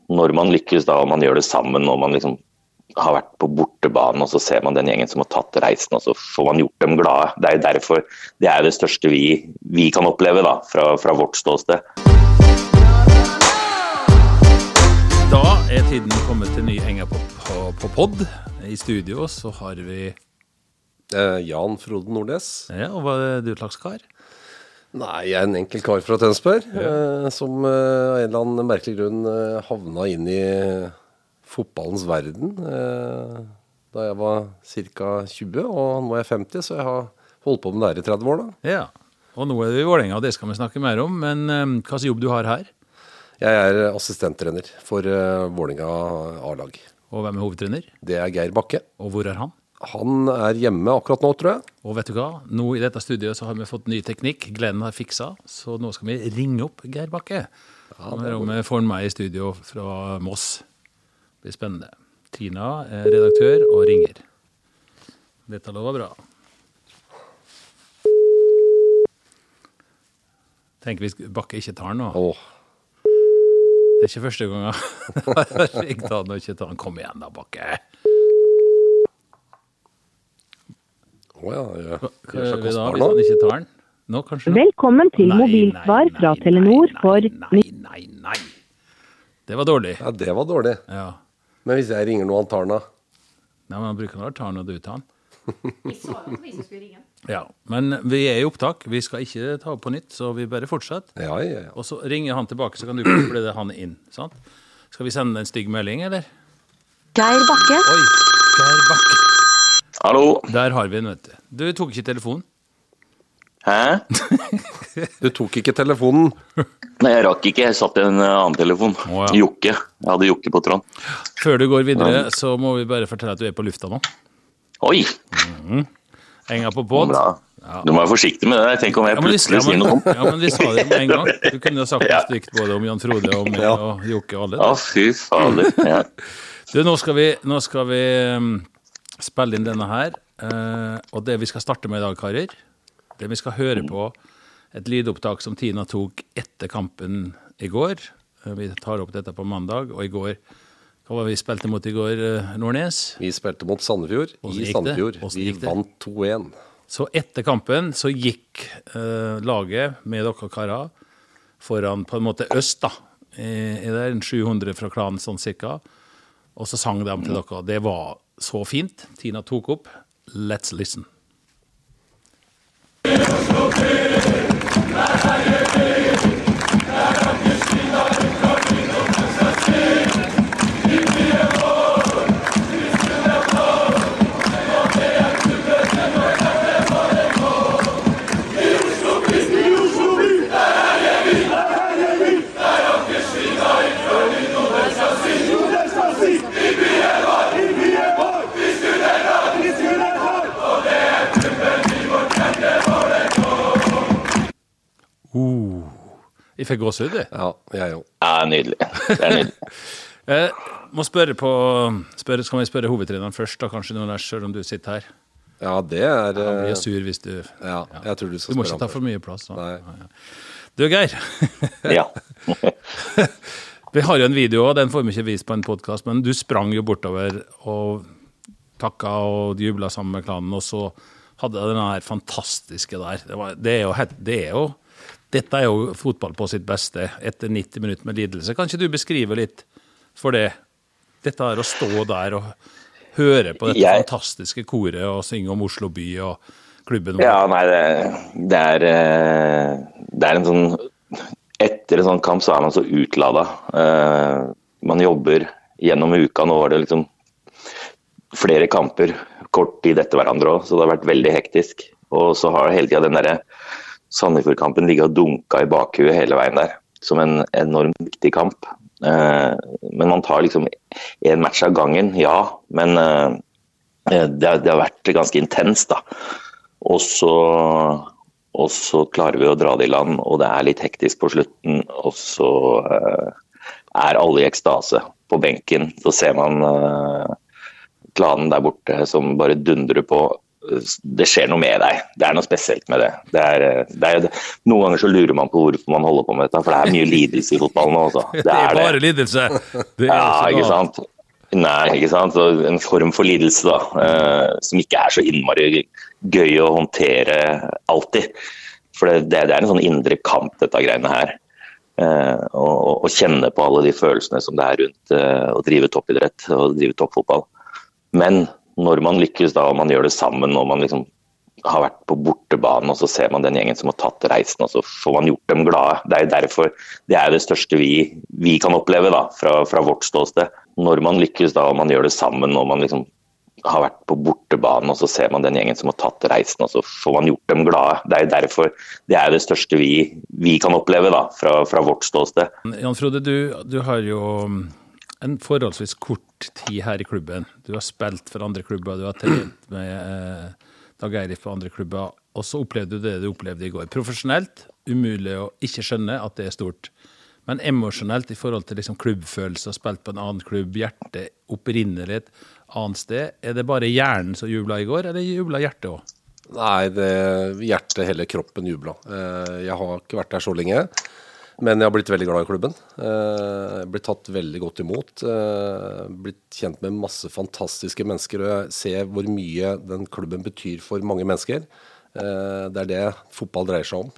når man lykkes da, og man gjør det sammen, og man liksom har vært på bortebanen, og så ser man den gjengen som har tatt reisen, og så får man gjort dem glade. Det jo derfor, det jo det største vi kan oppleve da, fra vårt ståsted. Da tiden kommet til ny henger på podd. I studio så har vi Jan Frode Nordnes. Ja, og hva du slags kar? Nei, jeg en enkel kar fra Tønsberg, som av en eller annen merkelig grunn havna inn i fotballens verden da jeg var cirka 20, og nå jeg 50, så jeg har holdt på med det her i 30 år da. Ja, og nå vi i Vålerenga, og det skal vi snakke mer om, men hva slags jobb du har her? Jeg assistenttrener for Vålerenga A-lag. Og hvem hovedtrener? Det Geir Bakke. Og hvor han? Han hjemme akkurat nå, tror jeg. Og vet du hva? Nå i dette studiet så har vi fått ny teknikk. Glenn har fiksa, så nå skal vi ringe opp Geir Bakke. Ja, vi får han med i studio fra Moss. Det blir spennende. Tina redaktør og ringer. Dette lover bra. Tenk hvis Bakke ikke tar nå. Det ikke første gang jeg tar han og ikke tar han. Kom igjen da, Bakke. Hva gjør vi da hvis han ikke tar den? Nå, kanskje? Velkommen til mobilsvar fra Telenor for... Nei. Det var dårlig. Ja, det var dårlig. Ja. Men hvis jeg ringer noe han tar den da? Nei, men han bruker noe tar den og du tar den. Vi sa jo at vi skulle ringe. Ja, men vi i opptak. Vi skal ikke ta opp på nytt, så vi bare fortsetter. Ja. Og så ringer han tilbake, så kan du koble det han inn. Sant? Skal vi sende en stygg melding, eller? Geir Bakke. Oi, Geir Bakke. Hallo? Der har vi den, vet du. Du tok ikke telefonen. Hæ? Du tok ikke telefonen? Nei, jeg rakk ikke. Jeg satt i en annen telefon. Ja. Jokke. Jeg hadde Jokke på tråden. Før du går videre, så må vi bare fortelle at du på lufta nå. Oi! Henger på båt. Ja. Du må være forsiktig med det. Tenk om jeg plutselig sier noe om. Ja, men vi sa det med en gang. Du kunne ha sagt noe stygt både om Jan Frode og meg og Jokke og alle. Ja, fy fader. Ja. Du, nå skal vi spille inn denne her, og det vi skal starte med i dag, karer, det vi skal høre på et lydopptak som Tina tok etter kampen i går. Vi tar opp dette på mandag, og i går, hva var vi spilte mot i går, Nordnes? Vi spilte mot Sandefjord i Sandefjord. Vi vant 2-1. Så etter kampen så gikk laget med dere karer foran på en måte øst da, i der, 700 fra klanen sånn cirka, og så sang de til dere. Det var så fint. Tina tok opp. Let's listen. Jeg fikk gåsehud, det. Ja, jeg jo. Ja, nydelig. Det nydelig. Må skal vi spørre hovedtreneren først da, kanskje noen der, selv om du sitter her? Ja, det Han blir sur hvis du... Ja, jeg tror du skal Du må spørre ikke ta for mye plass. Da. Nei. Du, Geir. Ja. Vi har jo en video, og den får vi ikke vist på en podcast, men du sprang jo bortover og takka og jubla sammen med klanen, og så hadde jeg denne her fantastiske der. Dette er jo fotball på sitt beste etter 90 minutter med lidelse. Kan ikke du beskrive litt for det? Dette er å stå der og høre på dette fantastiske koret og synge om Oslo by og klubben. Ja, nei, det er en sånn... Etter en sånn kamp så er man så utladet. Man jobber gjennom uka. Nå var det liksom flere kamper kort tid etter hverandre også, så det har vært veldig hektisk. Og så har hele tiden den der Sandefjord-kampen ligget og dunket i bakhuet hele veien der, som en enormt viktig kamp. Men man tar liksom en match av gangen, ja, men det har vært ganske intenst da. Og så klarer vi å dra det i land, og det er litt hektisk på slutten, og så er alle i ekstase på benken. Så ser man klanen der borte som bare dundrer på det skjer noe med deg. Det noe spesielt med det. Noen ganger så lurer man på hvorfor man holder på med dette, for det mye lidelse i fotballen også. Det bare lidelse. Ikke sant? Nei, ikke sant? Så en form for lidelse da, som ikke så innmari gøy å håndtere alltid. For det en sånn indre kamp, dette greiene her. Og kjenne på alle de følelsene som det rundt å drive toppidrett og drive toppfotball. Men når man lykkes da, og man gjør det sammen, og man liksom har vært på bortebanen, og så ser man den gjengen som har tatt reisen, og så får man gjort dem glade. Det jo derfor, det det største vi kan oppleve da, fra vårt ståsted. Når man lykkes da, og man gjør det sammen, og man liksom har vært på bortebanen, og så ser man den gjengen som har tatt reisen, og så får man gjort dem glade. Det derfor, det det største vi kan oppleve da, fra vårt ståsted. Jan Frode, du har jo en forholdsvis kort tid her i klubben. Du har spilt for andre klubber, du har trent med Dag Eilif på andre klubber, og så opplevde du det du opplevde i går. Profesjonelt, umulig å ikke skjønne at det stort. Men emosjonelt i forhold til liksom klubbfølelse, spilt på en annen klubb, hjertet opprinnelig et annet sted. Det bare hjernen som jublet i går, eller jublet hjertet også? Nei, hjertet, hele kroppen jublet. Jeg har ikke vært der så lenge. Men jeg har blitt veldig glad i klubben. Blitt tatt veldig godt imot. Blitt kjent med masse fantastiske mennesker, og jeg ser hvor mye den klubben betyr for mange mennesker. Det det fotball dreier seg om.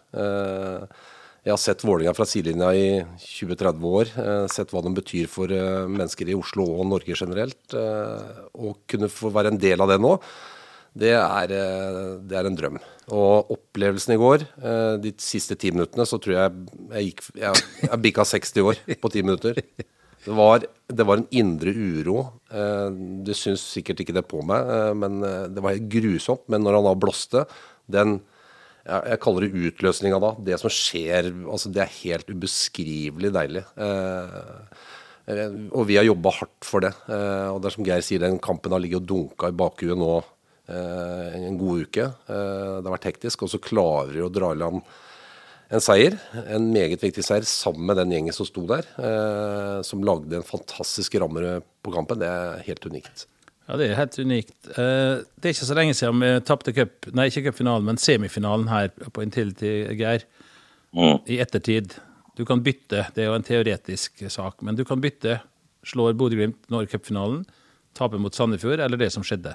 Jeg har sett Vålerenga fra sidelinja i 20-30 år, sett hva den betyr for mennesker i Oslo og Norge generelt, og kunne få være en del av det nå. Det en drøm. Og opplevelsen i går, de siste 10 minuttene, så tror jeg bikket 60 år på 10 minutter. Det var en indre uro. Det synes sikkert ikke det på meg, men det var helt grusomt. Men når han da blåste, jeg kaller det utløsningen da, det som skjer, altså det helt ubeskrivelig deilig. Og vi har jobbet hardt for det. Og det som Geir sier, den kampen har ligget og dunket i bakhuet nå, en god uke. Det har vært hektisk, og så klarer vi å dra i land en seier, en meget viktig seier, sammen med den gjengen som sto der, som lagde en fantastisk ramme på kampen. Det helt unikt. Ja, det helt unikt. Det ikke så lenge siden vi tappte ikke cupfinalen, men semifinalen her på Intility til Geir, i ettertid. Du kan bytte, det jo en teoretisk sak, men du kan bytte, slår Bodø/Glimt når cupfinalen, taper mot Sandefjord, eller det som skjedde.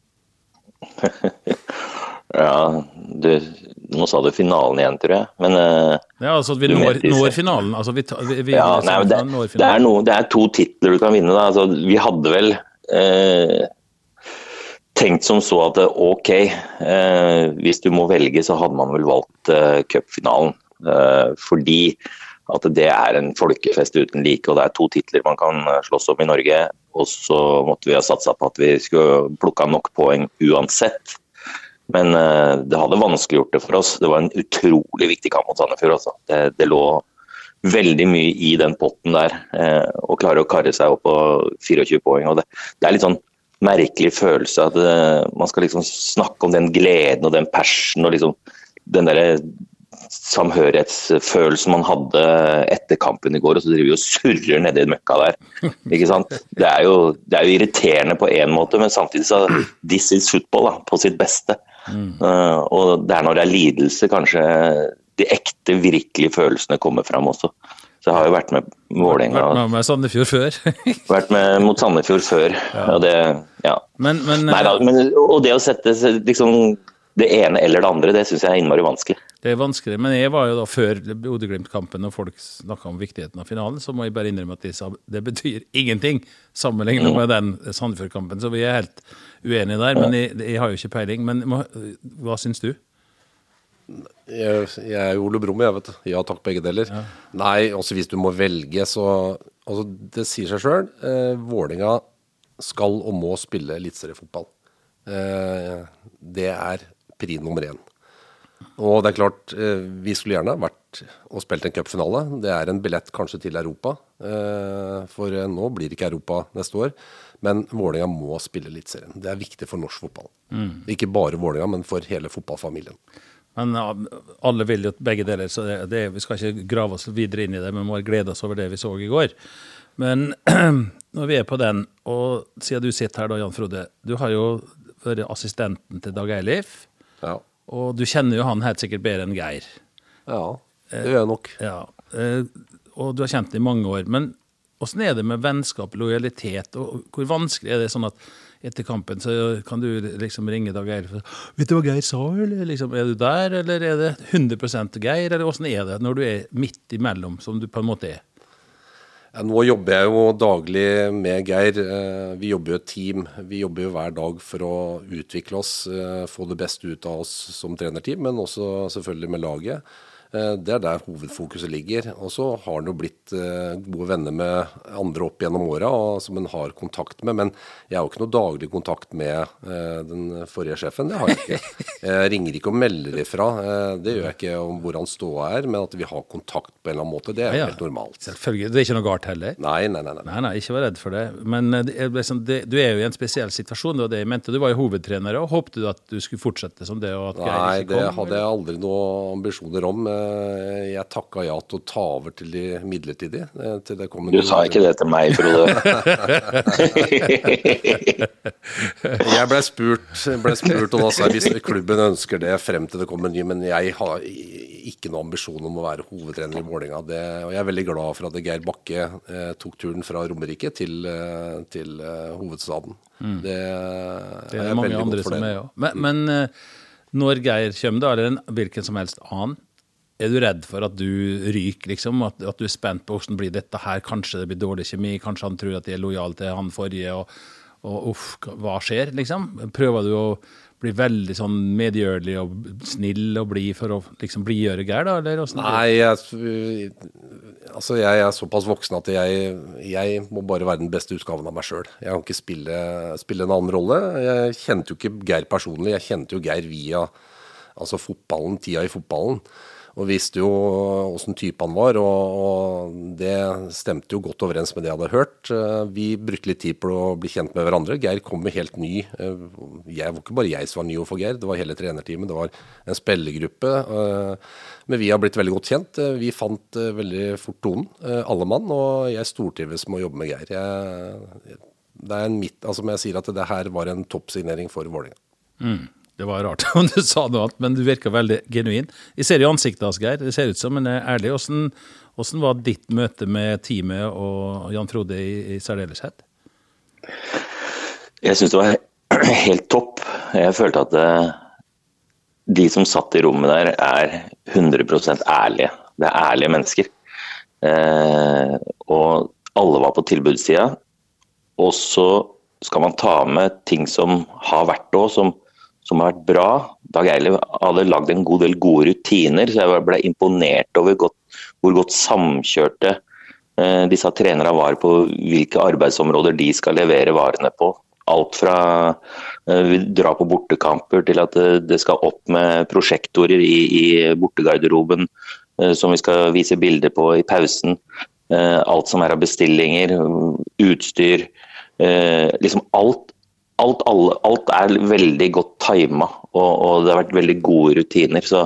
Ja, nå sa du finalen igjen, tror jeg. Men, ja, altså vi når finalen. Altså, vi det 2 titler du kan vinne. Da. Altså, vi hadde vel tenkt som så at ok, hvis du må velge, så hadde man vel valgt cupfinalen. Fordi at det en folkefest uten like, og det 2 titler man kan slåss om i Norge, og så måtte vi ha satset på at vi skulle plukke nok poeng uansett. Men det hadde vanskeliggjort det for oss. Det var en utrolig viktig kamp mot Sandefjord også. Det lå veldig mye i den potten der, og klare å karre seg opp på 24 poeng. Og det litt sånn merkelig følelse at man skal liksom snakke om den gleden og den passion og liksom den der samhørighetsfølelsen man hadde etter kampen i går, og så driver vi og surrer nede i møkka der. Ikke sant? Det jo irriterende på en måte, men samtidig så this is football da, på sitt beste. Og det når det lidelse, kanskje de ekte, virkelige følelsene kommer frem også. Så jeg har jo vært med Vålerenga. Vært med Sandefjord før. Vært med mot Sandefjord før. Ja. Og det, ja. Og det å sette liksom det ene eller det andre, det synes jeg innmari vanskelig. Det vanskelig, men jeg var jo da før Bodø/Glimt-kampen, og folk snakket om viktigheten av finalen, så må jeg bare innrømme at det betyr ingenting sammenlignet med den Sandefjord-kampen, så vi helt uenige der, men jeg har jo ikke peiling. Men hva synes du? Jeg Ole Brumm, jeg vet du. Ja, takk begge deler. Ja. Nei, også hvis du må velge, så altså, det sier seg selv. Vålerenga skal og må spille eliteseriefotball. Det pri nummer 1. Og det klart, vi skulle gjerne vært og spilt en cupfinale. Det en billett kanskje til Europa, for nå blir det ikke Europa neste år. Men Vålerenga må spille eliteserien. Det viktig for norsk fotball. Ikke bare Vålerenga, men for hele fotballfamilien. Men alle vil jo begge deler, så vi skal ikke grave oss videre inn i det, men må glede oss over det vi så i går. Men når vi på den, og siden du sitter her da, Jan Frode, du har jo vært assistenten til Dag Eilif, Ja. og du kjenner jo han helt sikkert bedre enn Geir. Ja, det gjør jeg nok. Ja, og du har kjent det i mange år, men hvordan er det med vennskap, lojalitet, og hvor vanskelig er det sånn at etter kampen så kan du liksom ringe Dag Eilif og vet du hva Geir sa, eller liksom, er du der, eller er det 100% Geir, eller hvordan er det når du er midt imellom, som du på en måte er? Ja, nå jobber jeg jo daglig med Geir. Vi jobber jo et team. Vi jobber jo hver dag for å utvikle oss, få det beste ut av oss som trenerteam, men også selvfølgelig med laget. Det der hovedfokuset ligger. Og så har han jo blitt gode venner med andre opp gjennom åra, som han har kontakt med. Men jeg har jo ikke noe daglig kontakt med den forrige sjefen. Det har jeg ikke. Jeg ringer ikke og melder ifra. Det gjør jeg ikke om hvor han står men at vi har kontakt på en eller annen måte, det er jo helt normalt. Selvfølgelig. Det er ikke noe galt heller. Nei, ikke vær redd for det. Men du er jo i en spesiell situasjon, det var det jeg mente. Du var jo hovedtrener, og håpte du at du skulle fortsette som det, og at Geir ikke kom? Nei, det hadde jeg aldri noen ambisjoner om. Jeg takket ja til å ta over til de midlertidige. Til det kom du sa ikke det til meg, Frode. Jeg ble spurt, og da sa jeg hvis klubben ønsker det frem til det kommer ny, men jeg har ikke noen ambisjon om å være hovedtrener i Vålerenga. Og jeg er veldig glad for at Geir Bakke tok turen fra Romerike til hovedstaden. Det er mange andre som er jo. Men når Geir kommer da, eller hvilken som helst annen, er du redd for at du ryker, liksom? At du er spent på hvordan blir dette her? Kanskje det blir dårlig kjemi, kanskje han tror at de er lojal til han forrige, og hva skjer, liksom? Prøver du å bli veldig sånn medgjørlig og snill og blid for å liksom blidgjøre Geir, da? Eller hvordan? Nei, jeg er såpass voksen at jeg må bare være den beste utgaven av meg selv. Jeg kan ikke spille en annen rolle. Jeg kjente jo ikke Geir personlig, jeg kjente jo Geir via fotballen, tida i fotballen. Og visste jo hvordan type han var, og det stemte jo godt overens med det jeg hadde hørt. Vi brukte litt tid på å bli kjent med hverandre. Geir kom med helt ny. Det var ikke bare jeg som var ny overfor Geir, det var hele trenerteamet, det var en spillergruppe. Men vi har blitt veldig godt kjent. Vi fant veldig fort tonen, alle mann, og jeg stortrives med å jobbe med Geir. Det er som jeg sier at det her var en toppsignering for Vålerenga. Det var rart om du sa noe annet, men du virker veldig genuin. Jeg ser i ansiktet hans, Geir. Det ser ut som en ærlig. Hvordan var ditt møte med teamet og Jan Frode i særdeleshet? Jeg synes det var helt topp. Jeg følte at de som satt i rommet der er 100% ærlige. Det er ærlige mennesker. Og alle var på tilbudssida. Og så skal man ta med ting som har vært det, som har vært bra. Dag Eilif hadde lagd en god del gode rutiner, så jeg ble imponert over hvor godt samkjørte disse trenere var på hvilke arbeidsområder de skal levere varene på. Alt fra vi drar på bortekamper til at det skal opp med prosjektorer i bortegarderoben som vi skal vise bilder på i pausen. Alt som er av bestillinger, utstyr, liksom alt er veldig godt timet, og det har vært veldig gode rutiner, så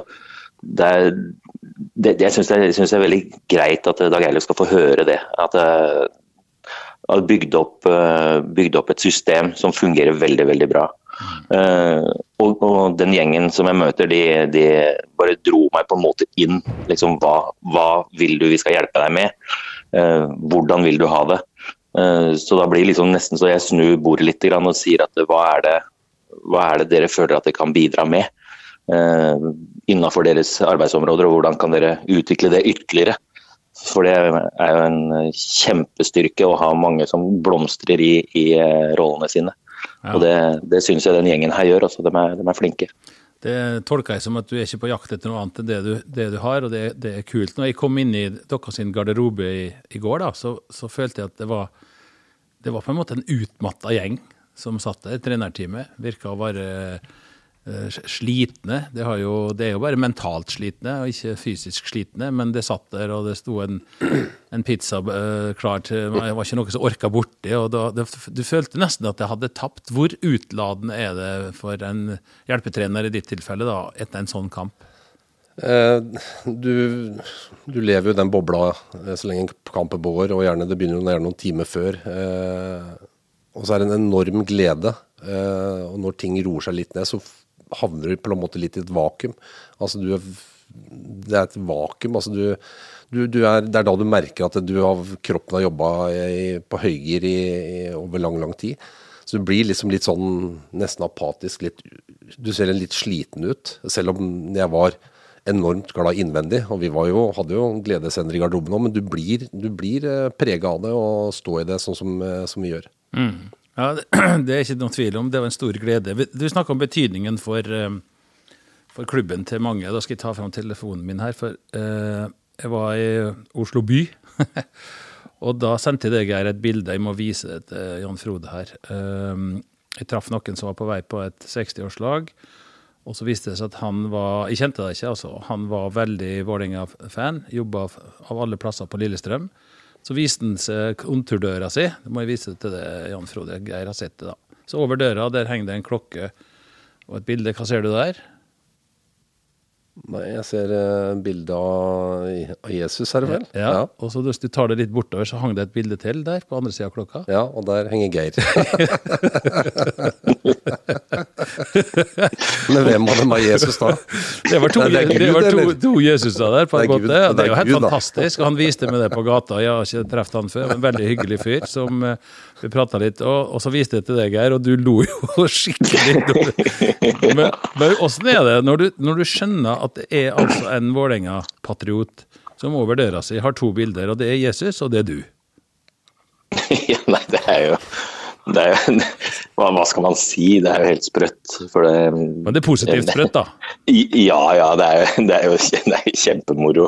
jeg synes det er veldig greit at Dag Eilif skal få høre det, at har bygd opp et system som fungerer veldig, veldig bra. Og den gjengen som jeg møter, de bare dro meg på en måte inn, liksom, hva vil du vi skal hjelpe deg med? Hvordan vil du ha det? Så da blir det liksom nesten så jeg snur bordet litt og sier at hva er det dere føler at dere kan bidra med innenfor deres arbeidsområder, og hvordan kan dere utvikle det ytterligere? For det er jo en kjempestyrke å ha mange som blomstrer i rollene sine. Ja. Og det synes jeg den gjengen her gjør, altså de er flinke. Det tolker jeg som at du er ikke på jakt etter noe annet enn det du har, og det er kult. Når jeg kom inn i deres garderobe i går, da, så følte jeg at det var på en måte en utmattet gjeng som satt der, trenerteamet. Virket å være slitne. Det er jo bare mentalt slitne, og ikke fysisk slitne, men det satt der, og det sto en pizza klar til, det var ikke noe som orket borti, og du følte nesten at jeg hadde tapt. Hvor utladende er det for en hjelpetrener i ditt tilfelle da, etter en sånn kamp? Du lever jo den bobla så lenge kampen går, og gjerne det begynner noen timer før, og så er det en enorm glede Og når ting roer seg litt ned, så havner du på en måte litt i et vakuum. Altså det et vakuum, altså det da du merker at kroppen har jobbet på høygir over lang tid. Så du blir liksom litt sånn nesten apatisk, du ser litt sliten ut, selv om jeg var enormt glad innvendig, og vi hadde jo gledesender i garderoben nå, men du blir preget av det og stå i det sånn som vi gjør. Ja, det ikke noen tvil om, det var en stor glede. Du snakket om betydningen for klubben til mange. Da skal jeg ta frem telefonen min her, for jeg var i Oslo by, og da sendte jeg deg et bilde, jeg må vise det til Jan Frode her. Jeg traff noen som var på vei på et 60-årslag, og så viste det seg at jeg kjente det ikke, altså, han var veldig Vålerenga-fan, jobbet av alle plasser på Lillestrøm. Så viste han seg kontordøra si, det må jeg vise til det, Jan Frode, Geir har sett det da. Så over døra, der henger det en klokke og et bilde, hva ser du der? Nei, jeg ser bilde av Jesus her vel. Ja, og så hvis du tar det litt bortover, så hang det et bilde til der, på andre siden av klokka. Ja, og der henger Geir. Men hvem av dem var Jesus da? Det var to Jesuser der på en måte. Det er jo helt fantastisk, og han viste meg det på gata. Jeg har ikke treffet han før, men en veldig hyggelig fyr som vi pratet litt, og så viste jeg til deg, Geir, og du lo jo skikkelig. Men hvordan er det når du skjønner at det er altså en Vålerenga-patriot som over døra si har to bilder, og det er Jesus, og det er du? Ja, nei, det er jo hva skal man si? Det er jo helt sprøtt. Men det er positivt sprøtt, da? Ja, det er jo kjempemoro.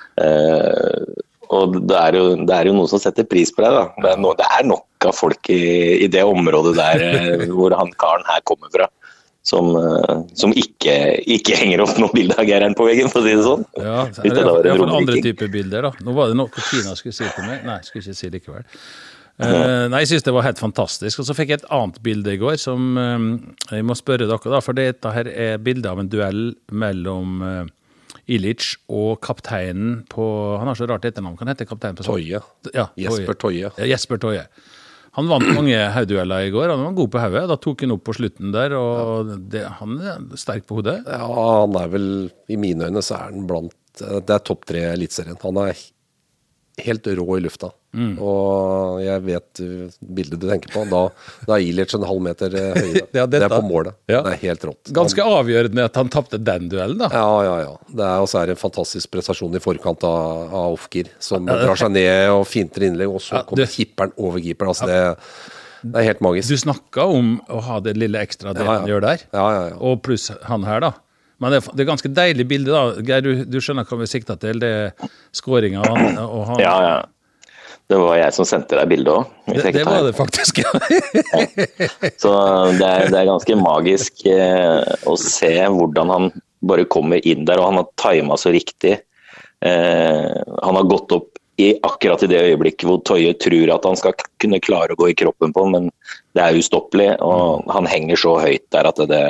Og det er jo noen som setter pris på det, da. Det er nok av folk i det området der hvor han karen her kommer fra, som ikke henger opp noen bilder av Geir på veggen, for å si det sånn. Ja, det er i hvert fall andre typer bilder, da. Nå var det noe Tina skulle si til meg. Nei, skulle ikke si likevel. Nei, jeg synes det var helt fantastisk. Og så fikk jeg et annet bilde i går som jeg må spørre dere da, for dette her er bildet av en duell mellom Ilic og kapteinen på, han har så rart etternavn, kan hete kapteinen på Toje. Ja, Jesper Toje. Ja, Jesper Toje. Han vant mange haugdueller i går, han var god på hauget, da tok han opp på slutten der, og han er sterk på hodet. Ja, han er vel, i mine øyne så er han blant, det er topp 3 i elitserien. Han er helt rå i lufta. Og jeg vet bildet du tenker på, da er Ilic en halv meter høyere. Ja, det er på målet. Ja. Det er helt rått. Ganske avgjørende at han tappte den duellen, da. Ja. Det er også en fantastisk prestasjon i forkant av Ofgir, som drar seg ned og finter innlegg, og så kommer kipperen over keeperen. Altså det er helt magisk. Du snakket om å ha det lille ekstra det han gjør der, og pluss han her, da. Men det er ganske deilig bilde, da. Geir, du skjønner hva vi sikter til, det skåringen og han. Ja. Det var jeg som sendte deg bildet også. Det var det faktisk, ja. Så det er ganske magisk å se hvordan han bare kommer inn der, og han har timet så riktig. Han har gått opp akkurat i det øyeblikket hvor Toje tror at han skal kunne klare å gå i kroppen på, men det er ustoppelig, og han henger så høyt der at det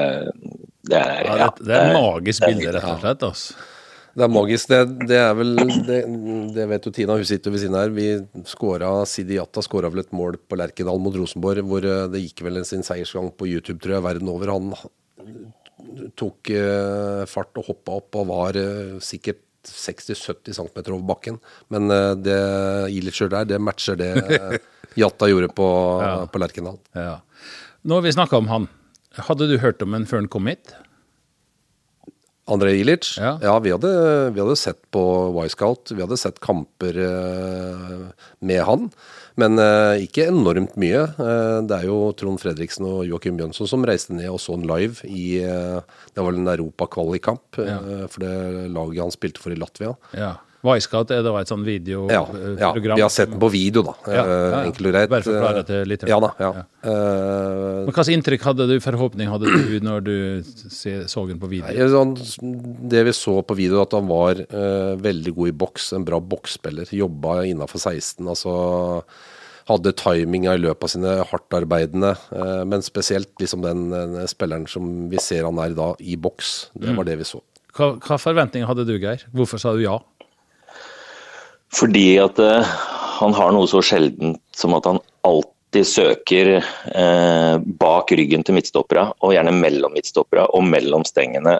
er magisk bilde, rett og slett, altså. Det er magisk, det er vel, det vet jo Tina, hun sitter ved siden her, Sidi Jatta skåret vel et mål på Lerkendal mot Rosenborg, hvor det gikk vel sin seiersgang på YouTube, tror jeg, verden over. Han tok fart og hoppet opp og var sikkert 60-70 cm over bakken, men det Ilic der, det matcher det Jatta gjorde på Lerkendal. Ja. Nå har vi snakket om han. Hadde du hørt om han før han kom hit? André Ilic? Ja, vi hadde sett på Y-Scout, vi hadde sett kamper med han, men ikke enormt mye. Det er jo Trond Fredriksen og Joakim Bjønsson som reiste ned og så en live det var en Europa-kvalikamp, for det laget han spilte for i Latvia. Ja. Y-Scout det var et sånn videoprogram. Ja, vi har sett den på video da, enkelt og greit. Bare forklare det litt. Ja. Men hva slags inntrykk forhåpning hadde du når du så den på video? Det vi så på video, at han var veldig god i boks, en bra boksspiller, jobbet innenfor 16, altså hadde timinga i løpet av sine hardtarbeidende, men spesielt liksom den spilleren som vi ser han da i boks, det var det vi så. Hva forventninger hadde du, Geir? Hvorfor sa du ja? Fordi at han har noe så sjeldent som at han alltid alltid søker bak ryggen til midtstoppere, og gjerne mellom midtstoppere og mellom stengene.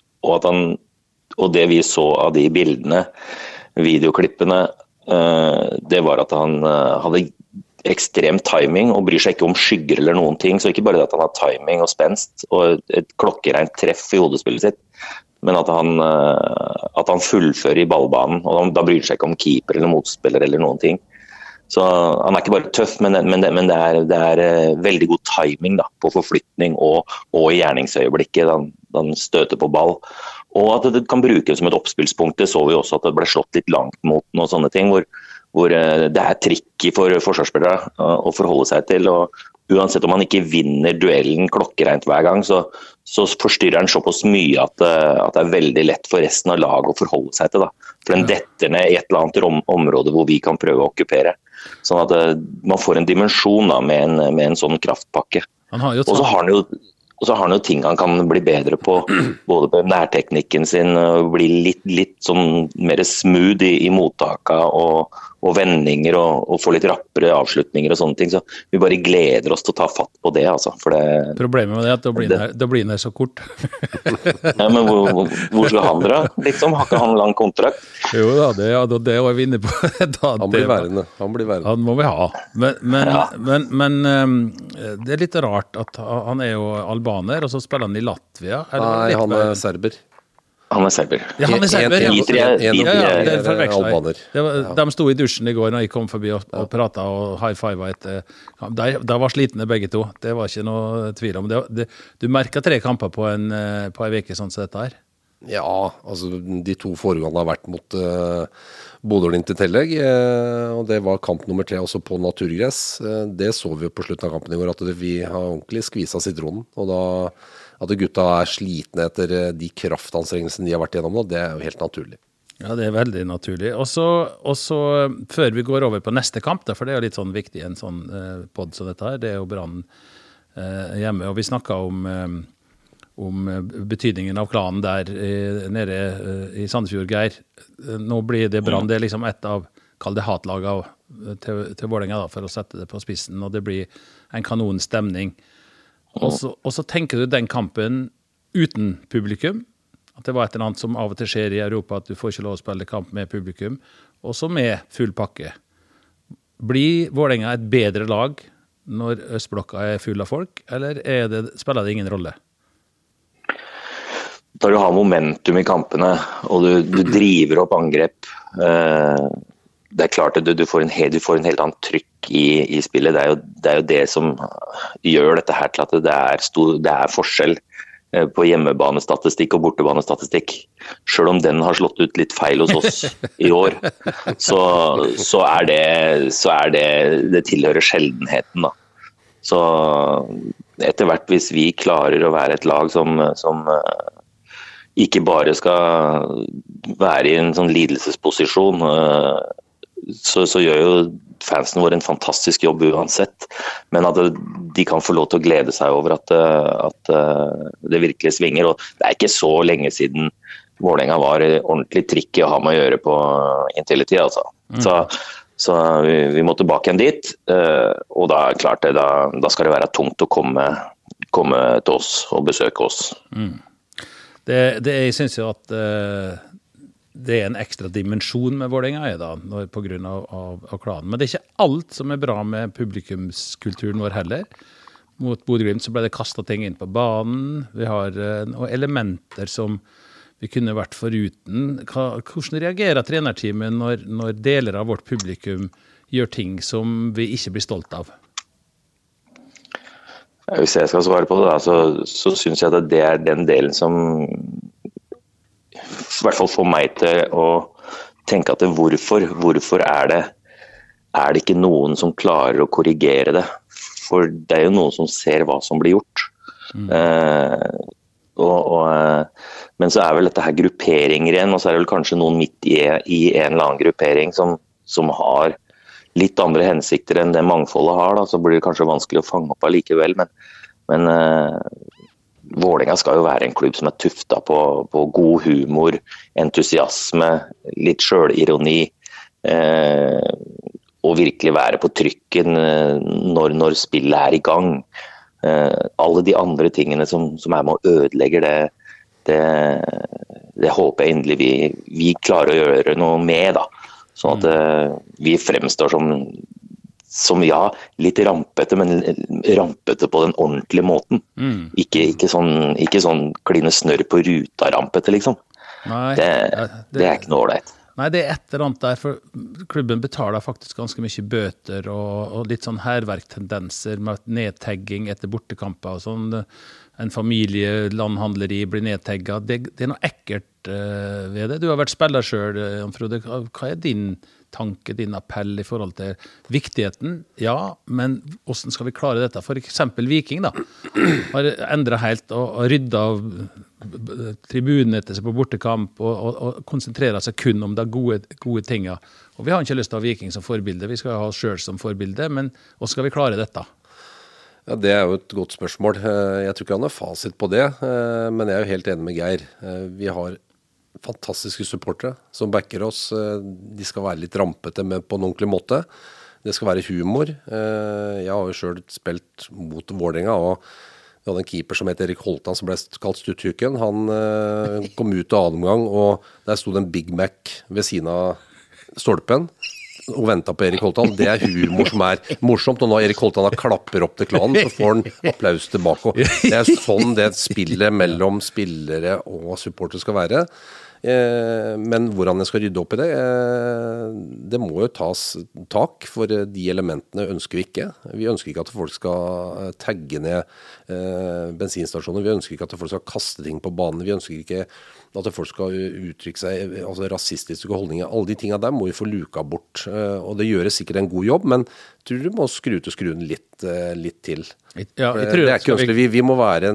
Og det vi så av de bildene, videoklippene, det var at han hadde ekstrem timing og bryr seg ikke om skygger eller noen ting. Så ikke bare at han har timing og spenst og et klokkereint treff i hodespillet sitt, men at han fullfører i ballbanen, og da bryr seg ikke om keeper eller motspiller eller noen ting. Så han ikke bare tøff, men det er veldig god timing da, på forflytning og i gjerningsøyeblikket da han støter på ball. Og at det kan brukes som et oppspillspunkt. Det så vi også at det ble slått litt langt mot noen sånne ting, hvor det er tricky for forsvarsspillere å forholde seg til. Og uansett om han ikke vinner duellen klokkereint hver gang, så forstyrrer han såpass mye at det er veldig lett for resten av laget å forholde seg til. Da. For den detter ned i et eller annet område hvor vi kan prøve å okkupere. Sånn at man får en dimensjon da, med en sånn kraftpakke. Og så har han jo ting han kan bli bedre på, både på nærteknikken sin, bli litt sånn mer smooth i mottaka og vendinger og få litt rappere avslutninger og sånne ting. Så vi bare gleder oss til å ta fatt på det, altså. For det problemet med det er at da blir den så kort. Ja, men hvor skal han dra? Liksom, har ikke han lang kontrakt? Jo da, det er vi inne på. Han blir værende. Han må vi ha. Men det er litt rart at han er jo albaner, og så spiller han i Latvia. Nei, han er serber. Han er serber. Ja, han er serber. Det er albaner. De sto i dusjen i går når jeg kom forbi og pratet og high-fivet etter. De var slitne begge to. Det var ikke noe tvil om det. Du merker 3 kamper på en veke sånn som dette her? Ja, altså de 2 foregående har vært mot Bodø/Glimt i tillegg, og det var kamp nummer 3 også på naturgress. Det så vi jo på slutten av kampen i går, at vi har ordentlig skvisa sitronen, og da at gutta er slitne etter de kraftanstrengelsene de har vært gjennom nå, det er jo helt naturlig. Ja, det er veldig naturlig. Og så før vi går over på neste kamp, for det er jo litt sånn viktig en sånn podd som dette her, det er jo Brann hjemme, og vi snakket om betydningen av klanen der nede i Sandefjord, Geir. Nå blir det Brann, det er liksom et av, kall det hatlaget til Vålerenga da, for å sette det på spissen, og det blir en kanonstemning. Og så tenker du den kampen uten publikum, at det var et eller annet som av og til skjer i Europa, at du får ikke lov å spille kamp med publikum, og så med full pakke. Blir Vålerenga et bedre lag når Østblokka er full av folk, eller spiller det ingen rolle? Når du har momentum i kampene, og du driver opp angrep, det er klart at du får en helt annen trykk i spillet. Det er jo det som gjør dette her til at det er forskjell på hjemmebanestatistikk og bortebanestatistikk. Selv om den har slått ut litt feil hos oss i år, så er det tilhører sjeldenheten da. Så etter hvert, hvis vi klarer å være et lag som ikke bare skal være i en sånn lidelsesposisjon, så gjør jo fansen vår en fantastisk jobb uansett, men at de kan få lov til å glede seg over at det virkelig svinger, og det er ikke så lenge siden Vålerenga var ordentlig trikk i å ha med å gjøre på Intility, altså. Så vi må tilbake igjen dit, og da er klart da skal det være tungt å komme til oss og besøke oss. Jeg synes jo at det er en ekstra dimensjon med Vålerenga da, på grunn av klanen. Men det er ikke alt som er bra med publikumskulturen vår heller. Mot Bodø/Glimt så ble det kastet ting inn på banen. Vi har noen elementer som vi kunne vært foruten. Hvordan reagerer trenerteamet når deler av vårt publikum gjør ting som vi ikke blir stolt av? Hvis jeg skal svare på det, så synes jeg at det er den delen som i hvert fall får meg til å tenke at hvorfor er det ikke noen som klarer å korrigere det? For det er jo noen som ser hva som blir gjort. Men så er vel dette her grupperinger igjen, og så er det vel kanskje noen midt i en eller annen gruppering som har litt andre hensikter enn det mangfoldet har, da, så blir det kanskje vanskelig å fange opp allikevel, men Vålerenga skal jo være en klubb som er tufta på god humor, entusiasme, litt selvironi, å virkelig være på trykken når spillet I gang. Alle de andre tingene som med å ødelegge det håper jeg endelig vi klarer å gjøre noe med, da. Sånn at vi fremstår som litt rampete, men rampete på den ordentlige måten. Ikke sånn kline snørr på ruta rampete, liksom. Nei, det ikke noe ordentlig. Nei, det et eller annet der, for klubben betaler faktisk ganske mye bøter og litt sånn herverktendenser med nedtegging etter bortekamper og sånn. En familielandhandleri blir nedtegget. Det noe ekkelt ved det. Du har vært spiller selv, Jan Frode. Hva din tanke, din appell I forhold til viktigheten? Ja, men hvordan skal vi klare dette? For eksempel Viking da, har endret helt og ryddet av tribunen etter seg på bortekamp og konsentrerer seg kun om de gode tingene. Og vi har ikke lyst til å ha Viking som forbilde, vi skal ha oss selv som forbilde, men hvordan skal vi klare dette? Ja, det jo et godt spørsmål. Jeg tror ikke han har fasit på det, men jeg jo helt enig med Geir. Vi har fantastiske supportere som backer oss. De skal være litt rampete med på en ordentlig måte. Det skal være humor. Jeg har jo selv spilt mot Vålerenga, og vi hadde en keeper som het Erik Holtan, som ble kalt Stuttyken. Han kom ut av annen gang, og der stod en Big Mac ved siden av stolpen og ventet på Erik Holtan. Det humor som morsomt, og når Erik Holtan klapper opp til klanen, så får han applaus tilbake. Og det sånn det spillet mellom spillere og supporter skal være. Men hvordan jeg skal rydde opp I det må jo tas tak, for de elementene ønsker vi ikke. Vi ønsker ikke at folk skal tagge ned bensinstasjoner, vi ønsker ikke at folk skal kaste ting på banen, vi ønsker ikke at folk skal uttrykke seg, altså rasistiske holdninger. Alle de tingene der må vi få luka bort, og det gjøres sikkert en god jobb, men jeg tror du må skru til skruen litt til. Ja, jeg tror det ikke ønskelig. Vi må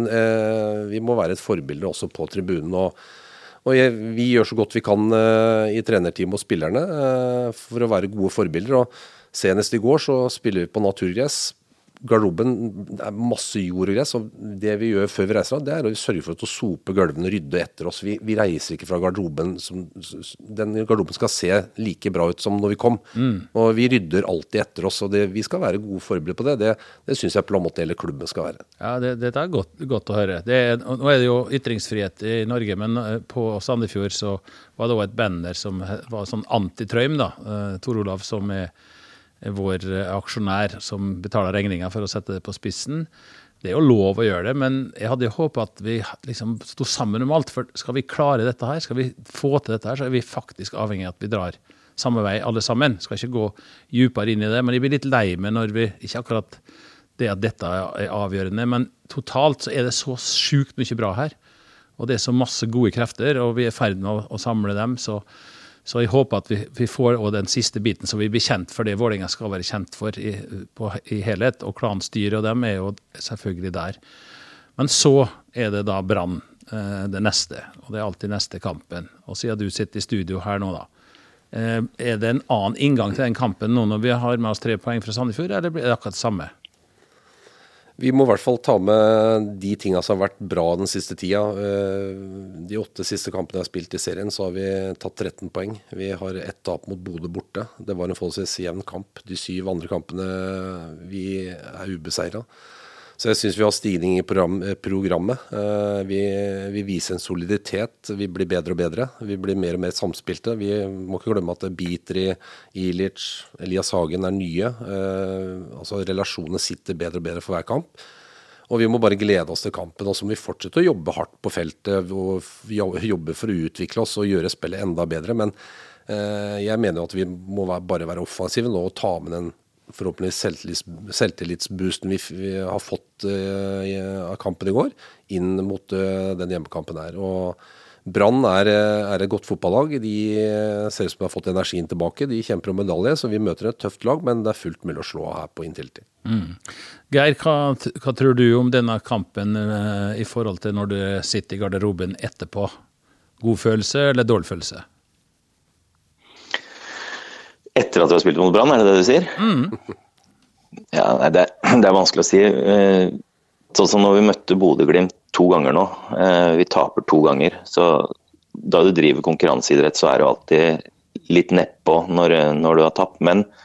være et forbilde også på tribunen, og vi gjør så godt vi kan I trenerteam og spillerne for å være gode forbilder, og senest I går så spiller vi på naturgress. Garderoben masse jord og gress, og det vi gjør før vi reiser av, det å sørge for å sope gulvene og rydde etter oss. Vi reiser ikke fra garderoben, den garderoben skal se like bra ut som når vi kom, og vi rydder alltid etter oss, og vi skal være gode forbilder på det synes jeg på en måte hele klubben skal være. Ja, dette godt å høre. Nå det jo ytringsfrihet I Norge, men på Sandefjord så var det også et banner som var sånn antitrøym da, Tor Olav som vår aksjonær som betaler regninger for å sette det på spissen. Det jo lov å gjøre det, men jeg hadde jo håpet at vi liksom stod sammen om alt, for skal vi klare dette her, skal vi få til dette her, så vi faktisk avhengig av at vi drar samme vei alle sammen. Skal ikke gå djupere inn I det, men jeg blir litt lei med når vi, ikke akkurat det at dette avgjørende, men totalt så det så sjukt mye bra her, og det så masse gode krefter, og vi ferd med å samle dem, så jeg håper at vi får også den siste biten, så vi blir kjent for det Vålerenga skal være kjent for I helhet, og klanstyret og dem jo selvfølgelig der. Men så det da Brann, det neste, og det alltid neste kampen. Og siden du sitter I studio her nå da, det en annen inngang til den kampen nå når vi har med oss 3 poeng fra Sandefjord, eller blir det akkurat det samme? Vi må I hvert fall ta med de tingene som har vært bra den siste tida. De 8 siste kampene jeg har spilt I serien, så har vi tatt 13 poeng. Vi har 1 tap mot Bodø borte. Det var en forholdsvis jevn kamp. De 7 andre kampene vi ubeseiret. Så jeg synes vi har stigning I programmet. Vi viser en soliditet. Vi blir bedre og bedre. Vi blir mer og mer samspilte. Vi må ikke glemme at Bitri, Ilic, Elias Hagen nye. Altså relasjonene sitter bedre og bedre for hver kamp. Og vi må bare glede oss til kampen, og så må vi fortsette å jobbe hardt på feltet, og jobbe for å utvikle oss og gjøre spillet enda bedre. Men jeg mener at vi må bare være offensive nå og ta med den forhåpentlig selvtillitsboosten vi har fått av kampen I går inn mot den hjemmekampen her. Og Brann et godt fotballag. De ser ut som de har fått energien tilbake. De kjemper om medalje, så vi møter et tøft lag, men det fullt mulig å slå her på Intility. Geir, hva tror du om denne kampen I forhold til når du sitter I garderoben etterpå? God følelse eller dårlig følelse? Etter at du har spilt mot Brann, det du sier? Ja, nei, det vanskelig å si. Sånn som når vi møtte Bodø/Glimt 2 ganger nå, vi taper 2 ganger, så da du driver konkurranseidrett, så det alltid litt nedpå når du har tapt, men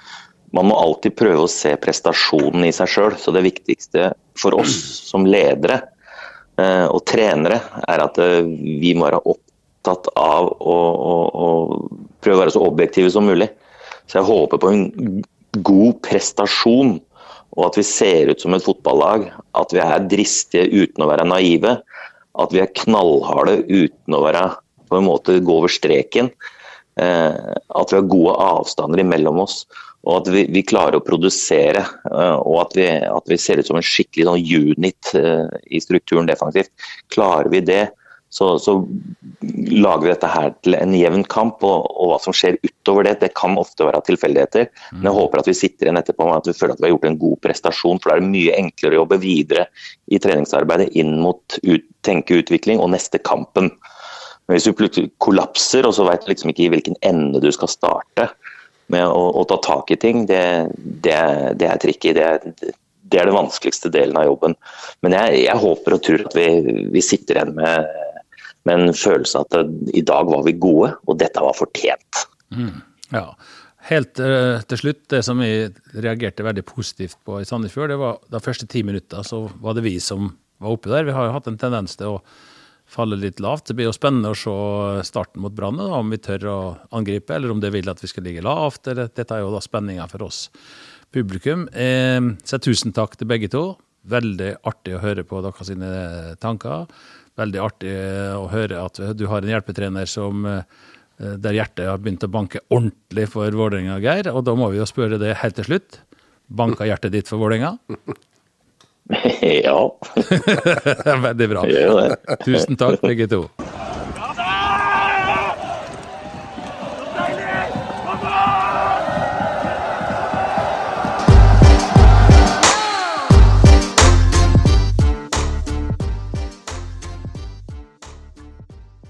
man må alltid prøve å se prestasjonen i seg selv. Så det viktigste for oss som ledere og trenere er at vi må være opptatt av å prøve å være så objektive som mulig. Så jeg håper på en god prestasjon, og at vi ser ut som et fotballag, at vi er dristige uten å være naive, at vi er knallharde uten å være på en måte gå over streken, at vi har gode avstander imellom oss, og at vi klarer å produsere, og at vi ser ut som en skikkelig sånn unit i strukturen defensivt. Klarer vi det, så lager vi dette her til en jevn kamp, og hva som skjer utover det kan ofte være tilfeldigheter. Men jeg håper at vi sitter igjen etterpå med at vi føler at vi har gjort en god prestasjon, for det er mye enklere å jobbe videre i treningsarbeidet inn mot tenkeutvikling og neste kampen. Men hvis du plutselig kollapser, og så vet du liksom ikke i hvilken ende du skal starte med å ta tak i ting, det er tricky. Det er det vanskeligste delen av jobben. Men jeg håper og tror at vi sitter igjen med en følelse at i dag var vi gode, og dette var fortjent. Ja, helt til slutt, det som jeg reagerte veldig positivt på i Sandefjord, det var de første 10 minutter, så var det vi som var oppe der. Vi har jo hatt en tendens til å falle litt lavt. Det blir jo spennende å se starten mot Brann, om vi tør å angripe, eller om det vil at vi skal ligge lavt. Dette er jo da spenningen for oss publikum. Så tusen takk til begge to. Veldig artig å høre på dere sine tanker. Veldig artig å høre at du har en hjelpetrener der hjertet har begynt å banke ordentlig for Vålerenga, Geir. Og da må vi jo spørre det helt til slutt. Banka hjertet ditt for Vålerenga? Ja. Veldig bra. Tusen takk begge to.